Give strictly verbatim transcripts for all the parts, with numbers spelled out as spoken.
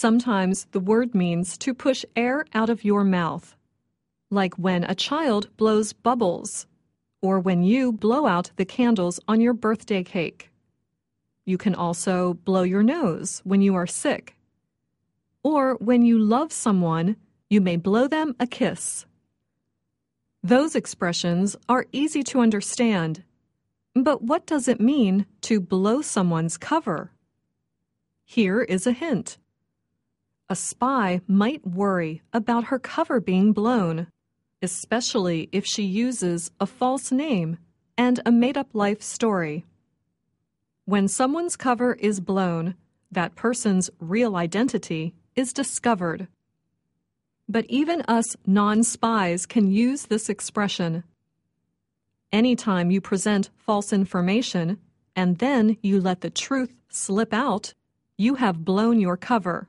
Sometimes the word means to push air out of your mouth, like when a child blows bubbles, or when you blow out the candles on your birthday cake. You can also blow your nose when you are sick. Or when you love someone, you may blow them a kiss. Those expressions are easy to understand. But what does it mean to blow someone's cover? Here is a hint. A spy might worry about her cover being blown, especially if she uses a false name and a made-up life story. When someone's cover is blown, that person's real identity is discovered. But even us non-spies can use this expression. Anytime you present false information and then you let the truth slip out, you have blown your cover.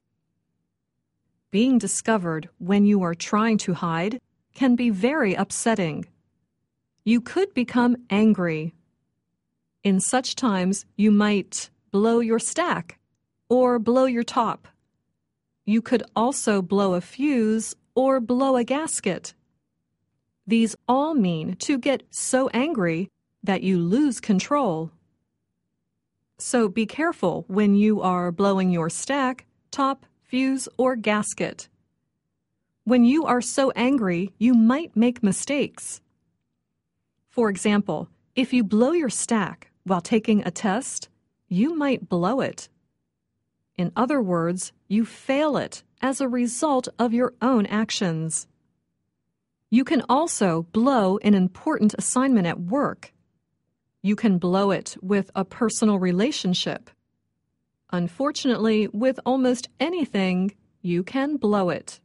Being discovered when you are trying to hide can be very upsetting. You could become angry. In such times, you might blow your stack or blow your top. You could also blow a fuse or blow a gasket. These all mean to get so angry that you lose control. So be careful when you are blowing your stack, top, fuse, or gasket. When you are so angry, you might make mistakes. For example, if you blow your stack while taking a test, you might blow it. In other words, you fail it as a result of your own actions. You can also blow an important assignment at work. You can blow it with a personal relationship. Unfortunately, with almost anything, you can blow it.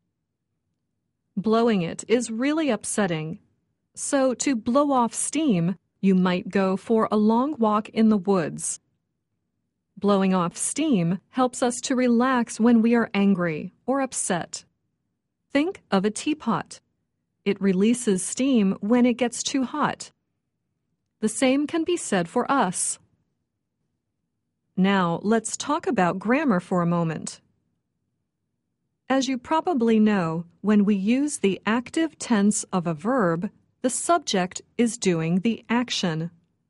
Blowing it is really upsetting. So to blow off steam, you might go for a long walk in the woods. Blowing off steam helps us to relax when we are angry or upset. Think of a teapot. It releases steam when it gets too hot. The same can be said for us. Now, let's talk about grammar for a moment. As you probably know, when we use the active tense of a verb, the subject is doing the action.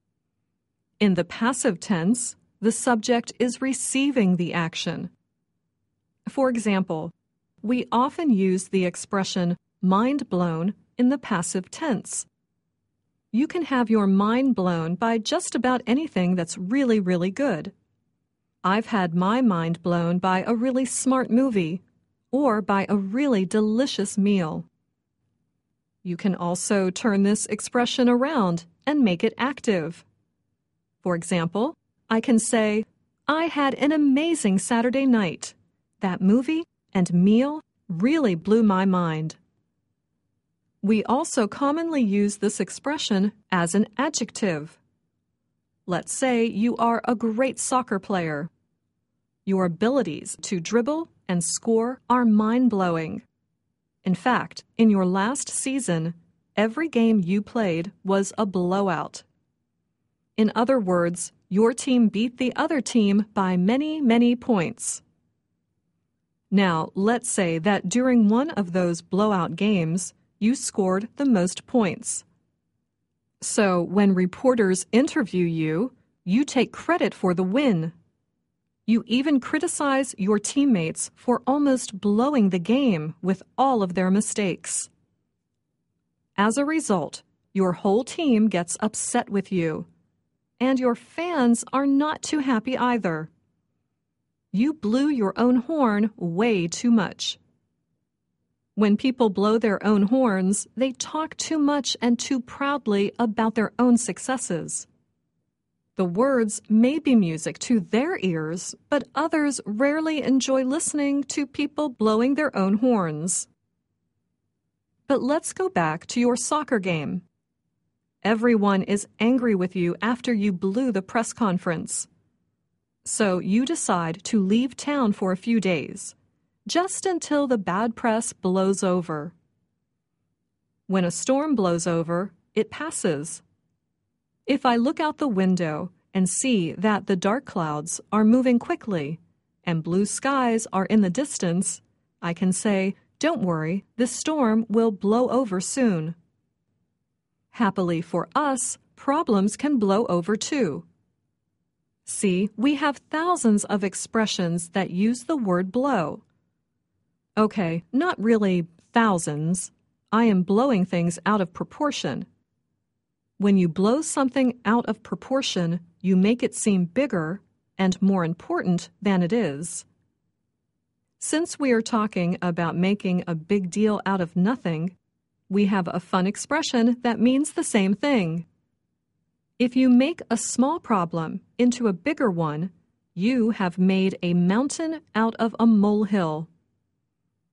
In the passive tense, the subject is receiving the action. For example, we often use the expression mind blown in the passive tense. You can have your mind blown by just about anything that's really, really good. I've had my mind blown by a really smart movie or by a really delicious meal. You can also turn this expression around and make it active. For example, I can say, I had an amazing Saturday night. That movie and meal really blew my mind. We also commonly use this expression as an adjective. Let's say you are a great soccer player. Your abilities to dribble and score are mind-blowing. In fact, in your last season, every game you played was a blowout. In other words, your team beat the other team by many, many points. Now, let's say that during one of those blowout games, you scored the most points. So, when reporters interview you, you take credit for the win. You even criticize your teammates for almost blowing the game with all of their mistakes. As a result, your whole team gets upset with you, and your fans are not too happy either. You blew your own horn way too much. When people blow their own horns, they talk too much and too proudly about their own successes. The words may be music to their ears, but others rarely enjoy listening to people blowing their own horns. But let's go back to your soccer game. Everyone is angry with you after you blew the press conference. So you decide to leave town for a few days, just until the bad press blows over. When a storm blows over, it passes. If I look out the window and see that the dark clouds are moving quickly and blue skies are in the distance, I can say, "Don't worry, this storm will blow over soon." Happily for us, problems can blow over too. See, we have thousands of expressions that use the word blow. Okay, not really thousands. I am blowing things out of proportion. When you blow something out of proportion, you make it seem bigger and more important than it is. Since we are talking about making a big deal out of nothing, we have a fun expression that means the same thing. If you make a small problem into a bigger one, you have made a mountain out of a molehill.